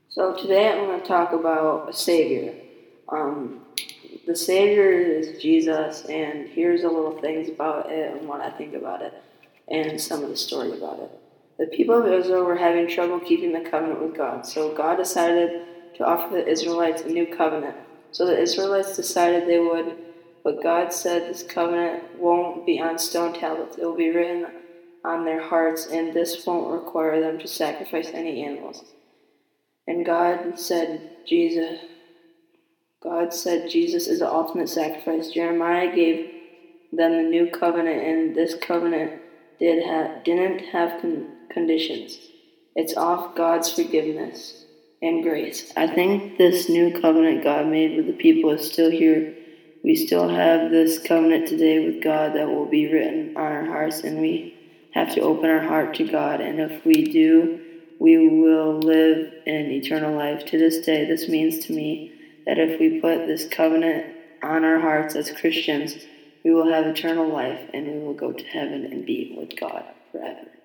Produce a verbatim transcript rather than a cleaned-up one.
So today I'm going to talk about a Savior. Um, the Savior is Jesus, and here's a little things about it and what I think about it, and some of the story about it. The people of Israel were having trouble keeping the covenant with God, so God decided to offer the Israelites a new covenant. So the Israelites decided they would, but God said this covenant won't be on stone tablets. It will be written on their hearts, and this won't require them to sacrifice any animals. And God said, Jesus, God said Jesus is the ultimate sacrifice. Jeremiah gave them the new covenant, and this covenant did ha- didn't have con- conditions. It's off God's forgiveness and grace. I think this new covenant God made with the people is still here. We still have this covenant today with God that will be written on our hearts, and we have to open our heart to God. And if we do, we will live in eternal life. To this day, this means to me that if we put this covenant on our hearts as Christians, we will have eternal life, and we will go to heaven and be with God forever.